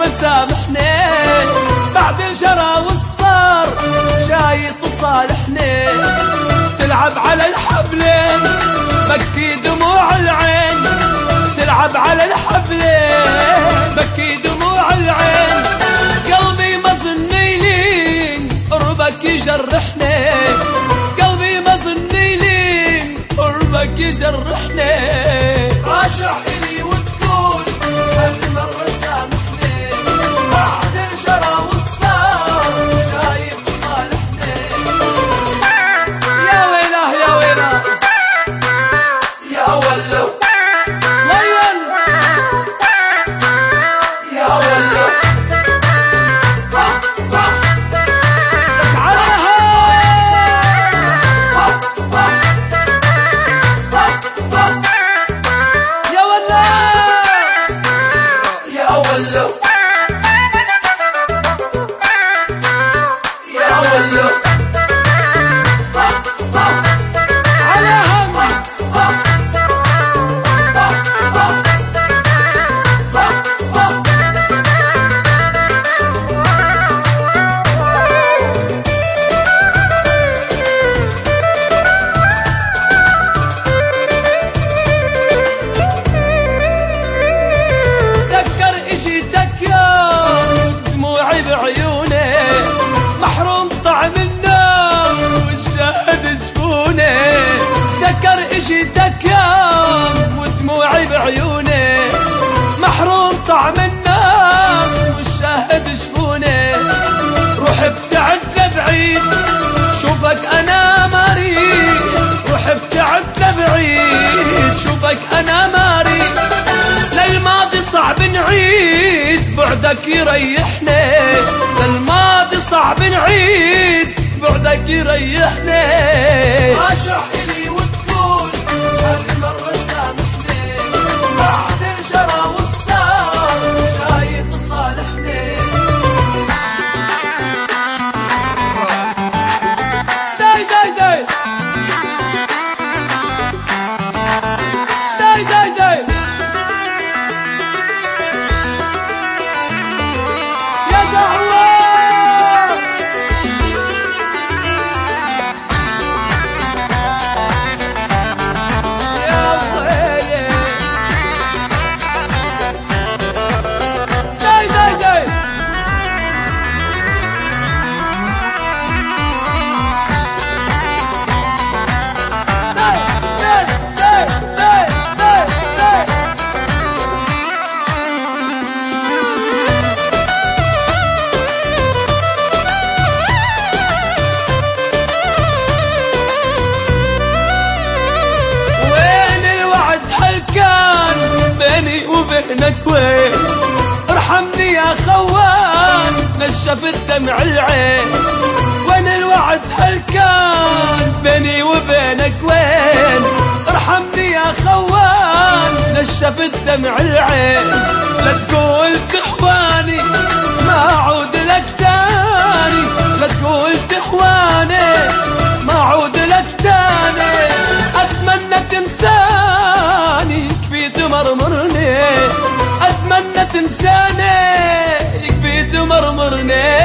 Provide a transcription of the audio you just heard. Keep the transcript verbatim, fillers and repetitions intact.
المرة سامحني، بعد الجرى والصار جاي تصالحني. تلعب على الحبلين بكي دموع العين، تلعب على الحبلين بكي دموع العين. قلبي ما ظني لين قربك يجرحني، قلبي ما ظني لين قربك يجرحني. راجع إلي وتقول هالمرة سامحني، بعد الجرى والصار جاي تصالحني. يا ويله يا ويله يا ولو لين يا ولو جيتك يوم ودموعي بعيوني، محروم طعم النار والشاهد شفوني. روح ابتعد لبعيد شوفك انا مريض، روح ابتعد لبعيد شوفك انا مريض. للماضي صعب نعيد بعدك يريحني، للماضي صعب نعيد بعدك يريحني. راجع إلي وتقول هالمرة سامحني، بعد الجرى والصار جاي تصالحني. داي داي داي داي داي داي يا دعوة وبينك وين؟ ارحمني يا خوان نشف الدمع العين. وين الوعد هل كان بيني وبينك وين؟ ارحمني يا خوان نشف الدمع العين. لا تقول تخواني ما اعود لك تاني، لا تقول تخواني ما اعود لك تاني. اتمنى تنساني يكفي تمرمرني، اتمنى تنساني يكفي تمرمرني.